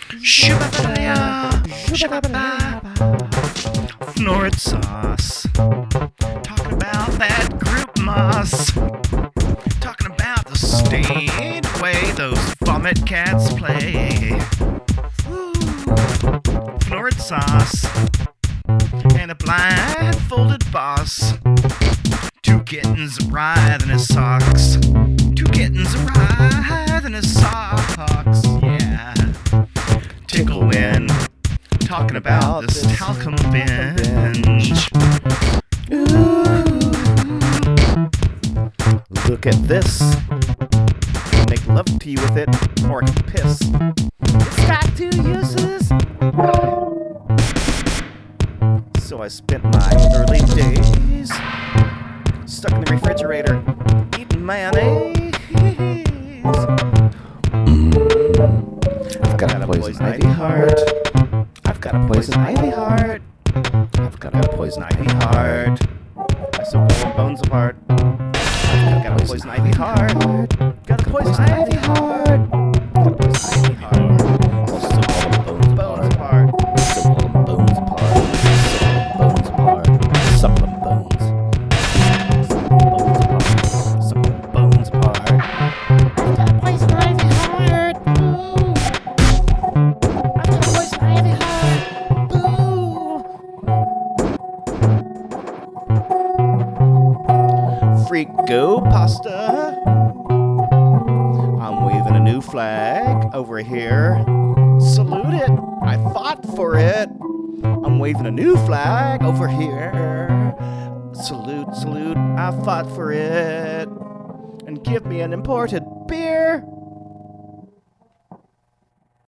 Fnord sauce. Talking about that group moss. Talking about the stained way those vomit cats play. Ooh. Fnord sauce. And a blindfolded boss. Two kittens writhe in his socks. Two kittens writhe in his socks. Yeah. Tickle Win. Talking about this talcum binge. Ooh. Look at this. Make love to you with it, or I can piss. It's got two uses. So I spent my early days stuck in the refrigerator eating mayonnaise. I've got a poison ivy heart. I've got a poison ivy heart. I've got a poison ivy heart. I soak all my bones apart. I've got a poison ivy heart. Got a poison ivy heart. Got a poison ivy heart. I'll soak all the bones apart. Soak all the bones apart. Soak all the bones apart. Suck them bones. Suck them bones apart. I've got a poison ivy heart. Ooh. I've got a poison ivy heart. Ooh. Frigo pasta. I'm waving a new flag over here. Salute it. I fought for it. I'm waving a new flag over here. Salute, salute. I fought for it. And give me an imported